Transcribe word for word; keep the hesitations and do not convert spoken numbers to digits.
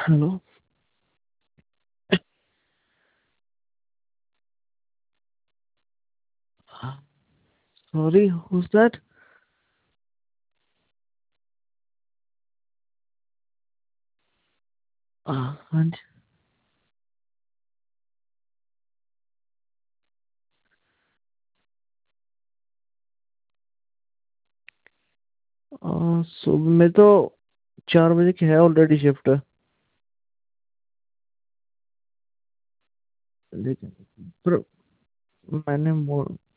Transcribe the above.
Hello. Sorry, who's that? हाँ हाँ जी। आ, सुबह में तो चार बजे की है ऑलरेडी शिफ्ट। लेकिन पर मैंने मोड़